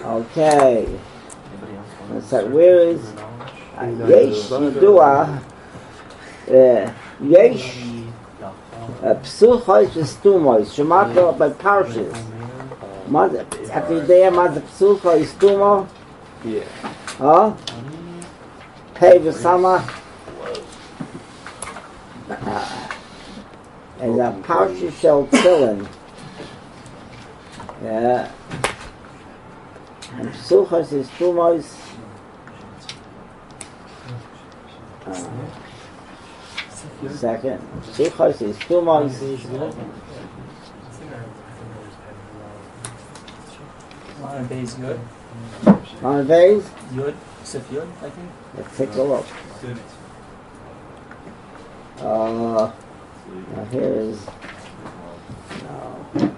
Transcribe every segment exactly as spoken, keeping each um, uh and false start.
Okay. So where is Yesh Yidua? Yesh Psuchos Stumos. Shemata by Parshas. At the day of the Psuchos Stumo. Yeah. Huh? Pei V'Sama. And the Parsha Shel Tefillin. Yeah. And Psuchos is Stumos. Uh, second. Psuchos is Stumos. Line Bay is good. Line Bay? Yud. Sif Yud, I think. Let's take a look. Uh, now here is. No.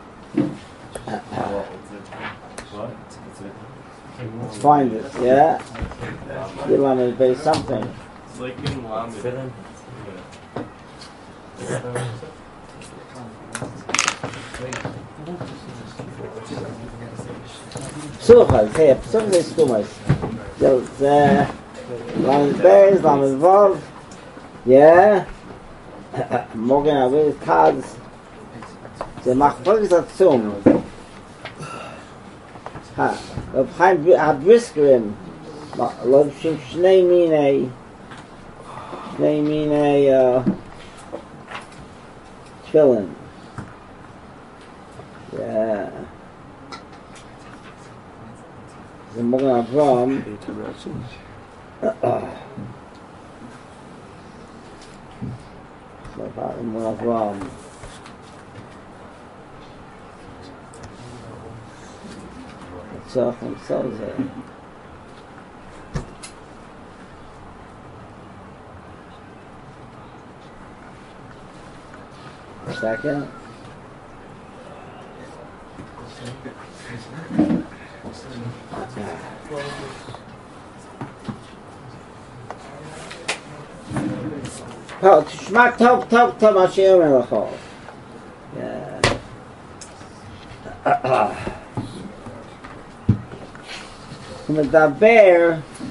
Let's find it, yeah? You want to base something. It's like in Lamed. Psuchos, hey, Psuchos is Stumos. So, the Lamed Beis, Lamed Vav, yeah? Morgen I will cards. The Machpok Zatzum. Ha, of Chaim Habriskerim. Lov Shim Shnei Minei. Shnei Minei, uh, Tefillin. Yeah. The Morgen Avram. Uh-uh. So about the Morgen Avram. Tzach themselves there. Second. Oh, תשמע טוב טוב טוב מה שאומר לך. הוא מדבר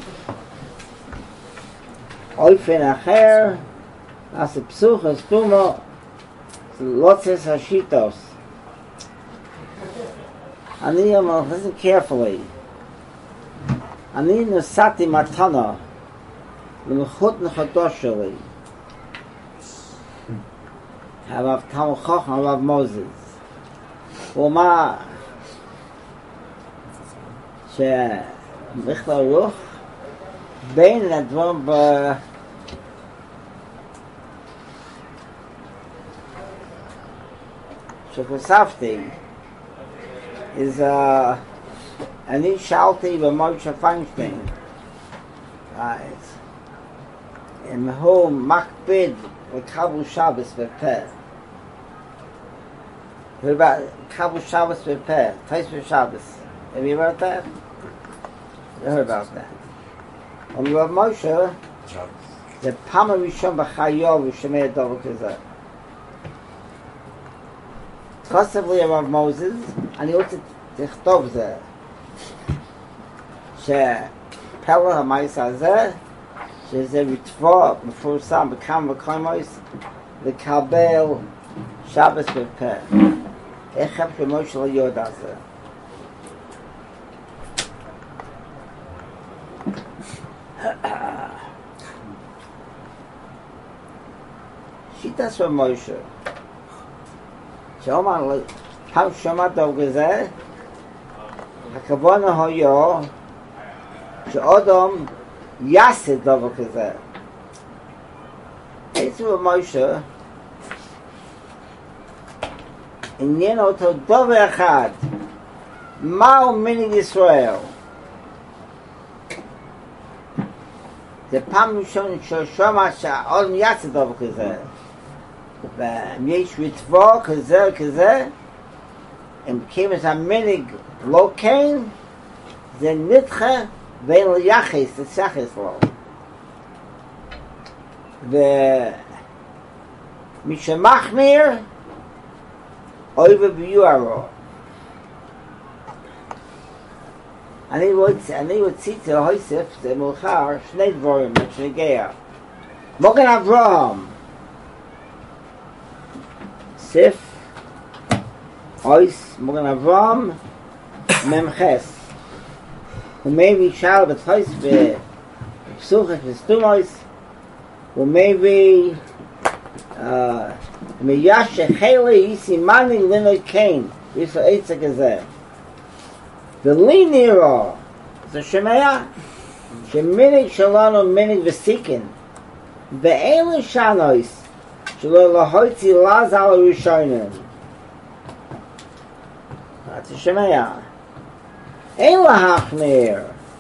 אופן אחר, אז פסוחס תומו, לוצס השיטוס. אני אומר, listen carefully. אני נסעתי מתנה למלכות נחתו שלי. הרב תלמיד חכם, הרב מוזס. הוא אמר שמכלל רוח בין הדברים ב... שחשפתי is uh, אני שאלתי במוישה פיינשטיין, אם הוא מקפיד לקבל שבס בפה. What about Kabul Shabbos b'peh? Taisva Shabbos. Have you heard about that? You heard about that. On Rav Moshe, the Pama Rishon b'Chayo v'Shemei Dover Kazeh. Possibly Rav Moses, and he also תכתוב זה, שפלא המייס הזה, שזה ריטבו מפורסם בכמה מקומות, לקבל שבס בפה. איך הם כמו שלא יודע זה? שיטה של מוישה, שאומר, פעם שמע דבר כזה, הכוונה היה שאדם יעשה דבר כזה. אצל מוישה עניין אותו דבר אחד, מהו מנהיג ישראל? זה פעם ראשונה ששמע שהאדם יעשה דבר כזה. ואם יש ריטבו כזה וכזה, אם כמס המנהיג לא כן, זה נדחה ואין לו יחס, זה שחס לו. ומי שמחמיר, אוי וביוערו. אני רוצה, אני רציתי להוסיף, זה מאוחר, שני דברים, שנגיע. מוגן אברהם. סף, אויס, מוגן אברהם, ממחס. ומייבי שאל בתחויס בפסוחת וסתומויס, ומייבי מייש שחיילי יסימני לינוי קיין, יש לו עצה כזה. ולי נראה, זה שומע, שמיניג שלנו מיניג וסיקן, ואלה שנויס, שלא להוציא לז על הראשונים. אתה שומע? אין להחמיר,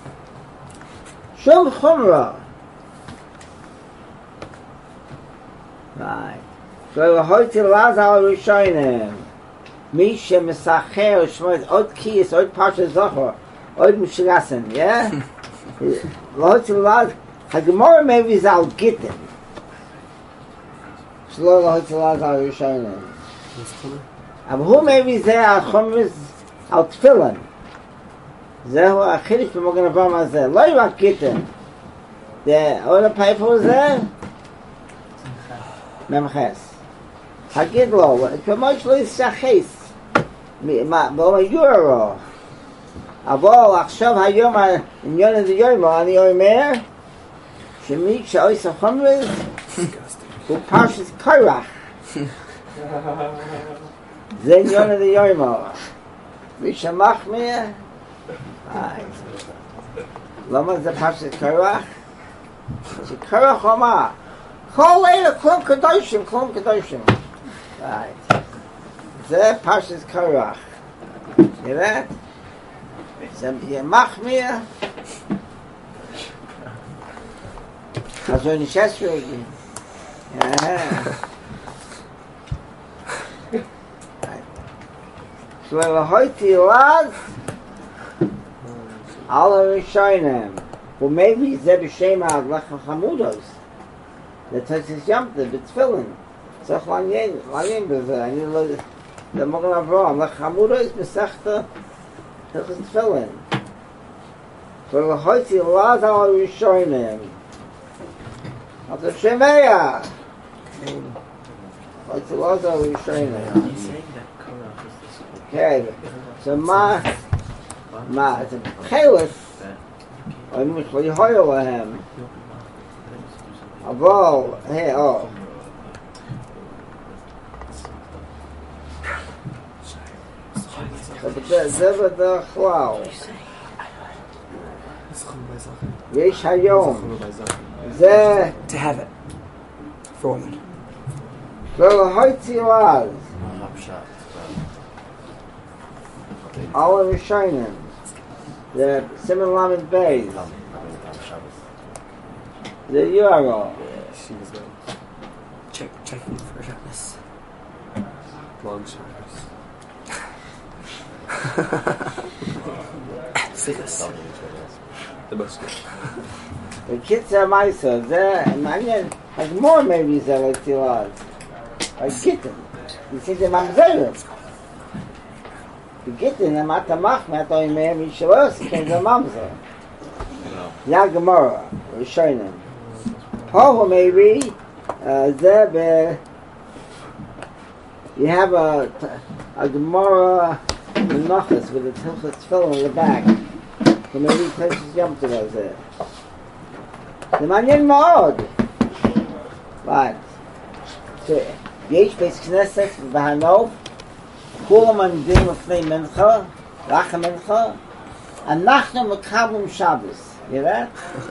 שום חומרה. שלא להוציא לז על הראשונים. מי שמסחר, שמות עוד כיס, עוד פרשת זוכר, עוד משלסן, yeah? להוציא לז, הגמור מביא זה על גיטן. שלא להוציא לז על הראשונים. אבל הוא מביא זה על חומרס, על תפילן. זהו החידוש במוגן אברהם הזה, לא רק גיטן. עוד הפייפו זה? ממחס. הגיד לו, כמו שלא ישחס. באום היורו. אבל עכשיו היום העניין הזה יום, אני אומר שמי שעושה חומרס הוא פרשת קורח. זה עניין הזה יום. מי שמחמיר, למה זה פרשת קורח? שקורח אומר, כל אלה כלום קדושים, כלום קדושים. זה פרשת קורח. נראית? זה מחמיר. אז הוא נשאס רגי. שלא להויתי לז על הראשונים. ומייבי זה בשם הלחם חמודוס. זה תוצס ימתה בתפילין. צריך לעניין, לעניין בזה. אני לא... זה מוגן אברהם. לחם חמודוס מסכת תוצס תפילין. שלא להויתי לז על הראשונים. אתה שומע? להויתי לז על הראשונים. כן, so מה, מה, זה חילף, אני משלו יהויה להם, אבל, היי, או, זה בדרך כלל, יש היום, זה, to have it for women. לא להוציא לז, all of Rishonim, the Simon Lamed Beis, the Yaro. Check, check it for Shabbos. Long Shabbos. Sichos. The most good. The Kitzah Maisa, the Manian has more maybe than like Tilaz. I get them. You see the Mamzerim. Gittin am atamach mit oi mehr wie schloss kein der mamza ja gemara scheinen how maybe uh there be you have a a gemara nachas with the tilchas fill in the back so maybe places jump to those there the manyan mod right so yesh bes knesset v'hanov כולם עומדים לפני מנחה, רק המנחה, אנחנו מקבלים שבס. יראה?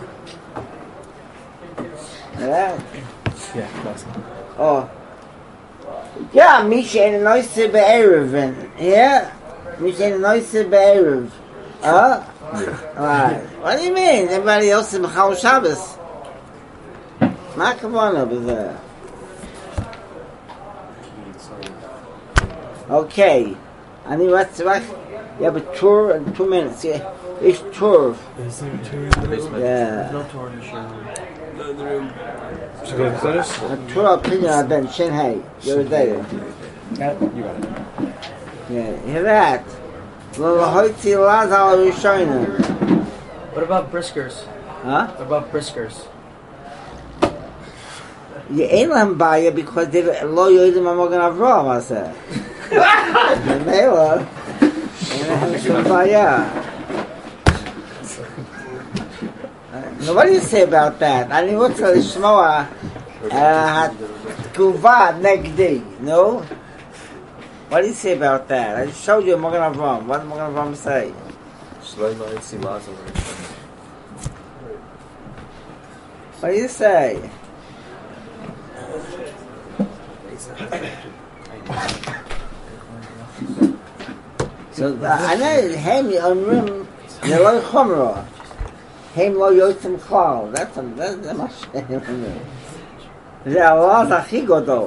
יראה? Yeah, that's או. Yeah, מי שאין נויסה בערב, yeah? מי שאין נויסה בערב. אה? Right. What do you mean? Everybody else is מחל שבס. מה הכוונה בזה? Okay, אני רוצה רק, you have a tour in two minutes, yeah, it's tour. Is there a tour in the basement? Yeah. There's no tour in the shower. No, in the room. Should we go upstairs? A tour opinion of Ben Shinhei, you're there. Yeah, you got it. Yeah, hear that? Lo hoitzi laz al Rishonim. What about briskers? Huh? What about briskers? You ain't lem baya because they lo yodim amogan Avraham, I said. The mela, and I have some baya. Now, what do you say about that? I mean, what's the Shmoa? Uh, Kuva negdi, no? What do you say about that? I just showed you Mogan Avraham. What did Mogan Avraham say? What do you say? So I know Hem Yomrim Yeloi Chomra. Hem Lo Yotzim Klal. That's a that's a much. זה הלעז הכי גדול.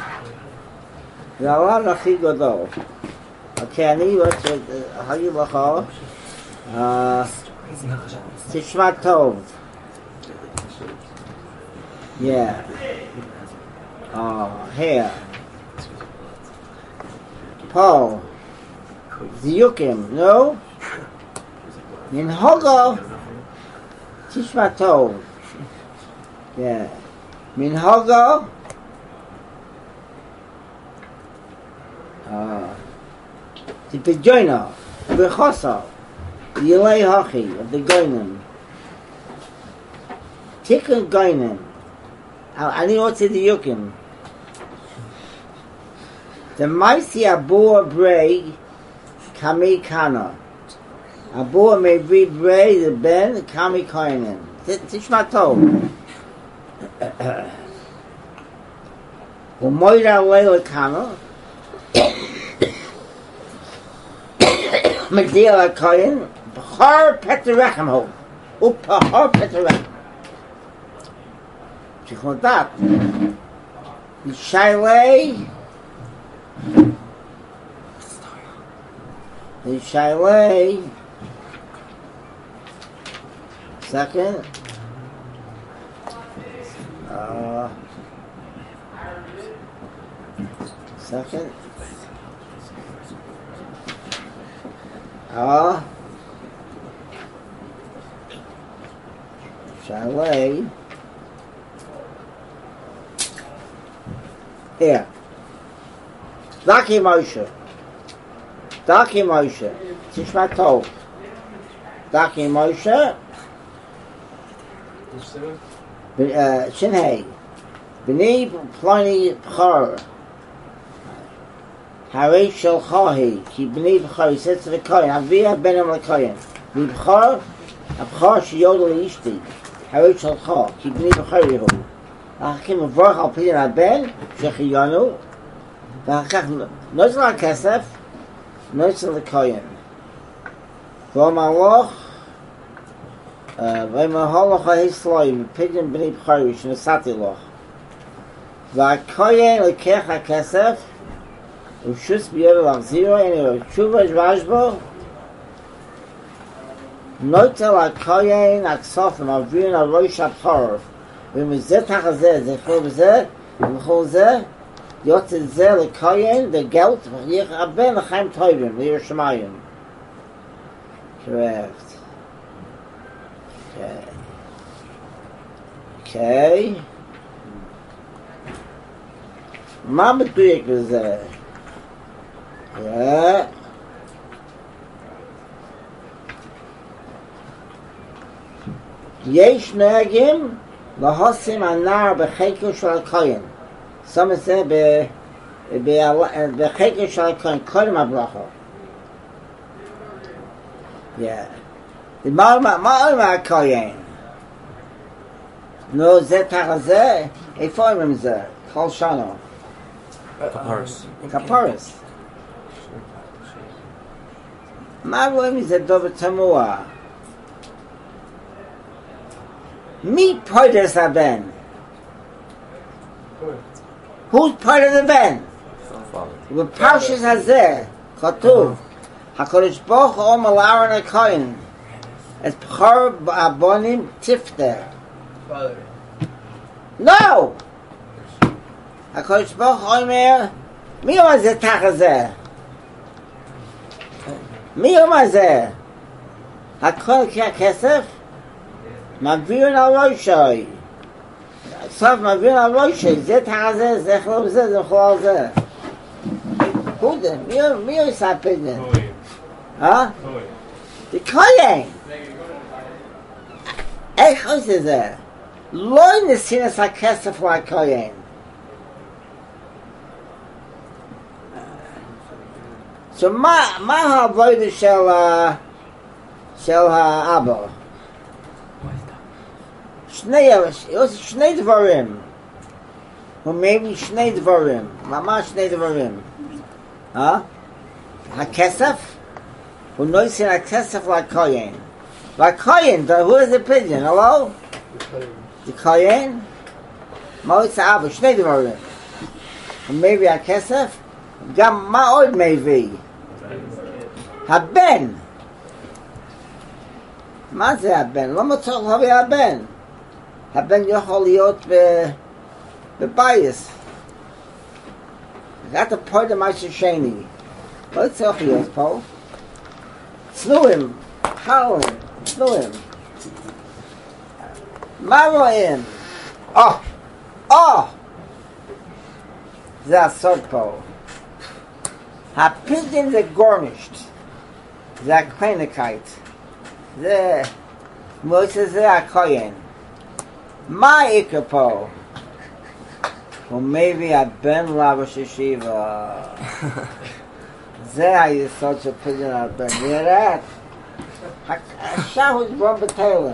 זה הלעז הכי גדול. אוקיי, אני רוצה להגיד לך, תשמע טוב. Yeah. Oh, here. פה. זיוקים, נו? מנהוגו. תשמע טוב. Yeah. Minhago ah the Bejoina the Chosa the Yelei Hachi of the Goinem Tikkun Goinem I need what's in the Yukim the Maisi Abua Brei Kami Kana Abua may be Brei the Ben Kami Koinen Tishma Tov וmoira leil kano medil koin har petrechem ho up har petrechem chichodat shailei shailei second Uh, second. Ah. Chalet. Here. Daki Moshe. Daki Moshe. Tishma Tov. Daki Moshe. Shinhei, B'nei Pliny B'chor, Harei Shel Chahi, Ki B'nei B'chor, he says to the Kohen, Aviyah Benem L'Kohen, B'chor, B'chor Sheyodel Ishti, Harei Shel Chah, Ki B'nei B'chor Yehu, Achim V'vorach Al Pidin Aben, Shechiyonu, V'achach Nozel HaKesef, Nozel L'Kohen, V'omaloch, וימהלך היסלויים, פדיון בני בחורי, שנסעתי לך. והכוין לקח הכסף, ושוס ביודו להחזירו, הנה, תשובה שבש בו, נוטל הכוין הכסוף, ומעבירים על ראש הבחור, ומזה תחת זה, זה יכול בזה, וכל זה, יוצא זה לכוין, דגלת, ויחבן לחיים טובים, לירושלים. correct. Okay. Okay. מה מדויק בזה? Yeah. יש נהגים להוסים הנער בחקר של הכהן. שם את זה בחקר של הכהן, קודם הברכה. Yeah. מה אומר הכהן? נו, זה תחת זה? איפה אומרים זה? כל שנה. כפרס. כפרס. מה רואים מזה דבר תמוה? מי פרדס הבן? Who's part of the band? בפרשת הזה כתוב הקדוש ברוך הוא אומר לאהרון הכהן את בכור הבנים תפתה. No! הקדוש ברוך הוא אומר מי אומר זה תחת זה? מי אומר זה? הכל ככסף, מעביר על ראשי. סוף מעביר על ראשי, זה תחת זה, זה חלום זה, זה חלום זה. קודם, מי עושה פדיון? אה? זה כהן. איך עושה זה? לא נסין את הכסף לכהן. So מה, מה העבודה של, של האבא? שני, שני דברים. או maybe שני דברים. ממש שני דברים. אה? הכסף? הוא נוסע הכסף לכהן. לכהן, who is the pigeon? Hello? The כהן? מה עושה אבא? שני דברים. הוא מביא הכסף? גם מה עוד מביא? הבן. מה זה הבן? לא מצליח להביא הבן. הבן יכול להיות בבייס. רק הפועד המשהו שני. לא צריך להיות פה. צנועים, חלום, צנועים. מה רואים? או! או! זה הסוד פה. הפיג'ין זה גורנישט. זה הכהנקייט. זה... מועצה זה הכהן. מה העיקר פה? הוא מביא הבן לראש ישיבה. זה היסוד של פיג'ין הבן. נראית? עכשיו הוא ברום בתלם.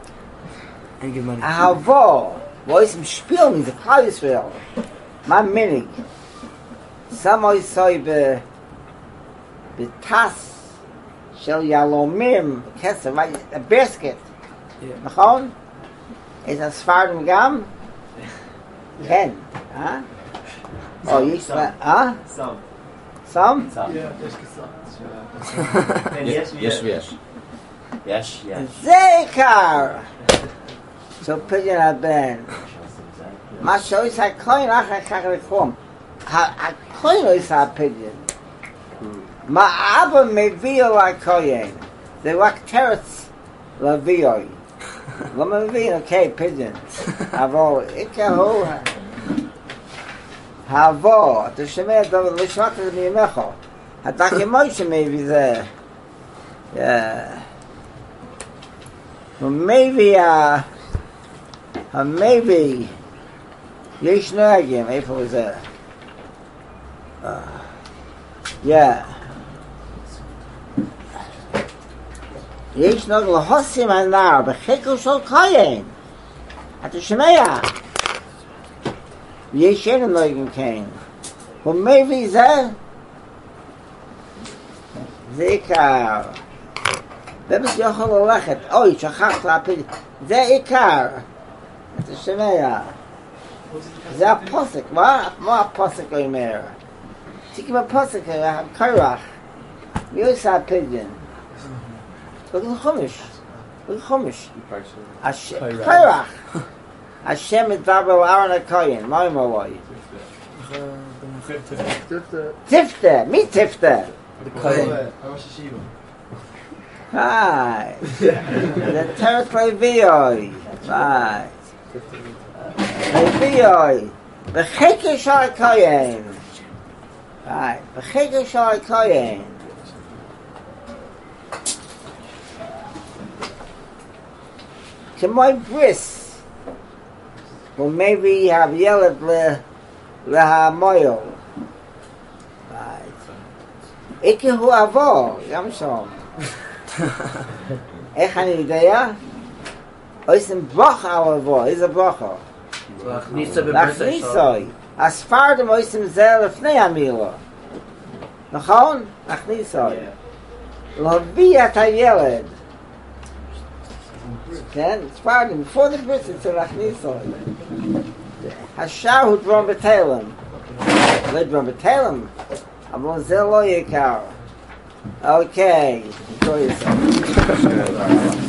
אהבו. wo ist im Spiel mit der Kaliswell. Man minig. Samoi soi be בטס של יהלומים, כסף, הבסקט, נכון? איזה הספרדים גם? כן, אה? או יש, אה? סם. סם? סם. יש כסף. יש ויש. יש, יש. זה עיקר! So פיג'ין הבן. מה שעושה הכהן אחר כך לקרום. הכהן עושה הפיג'ין. מה אבא מביא על הכהן. זה רק תרץ להביאוי. לא מבין, אוקיי, פיג'ין. אבל עיקר הוא... העבור, אתה שומע דבר, לא שמעת את זה מימיך. אתה כמו שמביא זה. הוא מביא ה... המביא, יש נהגים, איפה הוא זה? יא. יש נהג להוסים הנער בחקר של כהן. אתה שומע? יש אין נהגים כן. הוא מביא זה? זה עיקר. ובס יכול ללכת. אוי, שכחת להפיל. זה עיקר. אתה שומע? זה הפוסק. מה? מה הפוסק אומר? תקי בפוסק, הקרח. מי עושה הפיג'ין? לא לחומש. לא לחומש. קרח. השם מדבר על ארון הכהן. מה אומר לו? תפתה. מי תפתה? היי. זה תרת לביאוי. היי. לביאוי. בחקר של הכהן. היי. בחקר של הכהן. כמו בריס. הוא מביא ילד להמויל. איקי הוא עבור, גם שם. איך אני יודע? עושים ברכה על עבור, איזה ברכה? להכניסוי. הספרדים עושים זה לפני המילה. נכון? להכניסוי. להביא את הילד. כן? ספרדים, לפני הברית צריך להכניסוי. השאר הוא דרום בתלם. לא דרום בתלם. אבל זה לא יקר. אוקיי. תודה.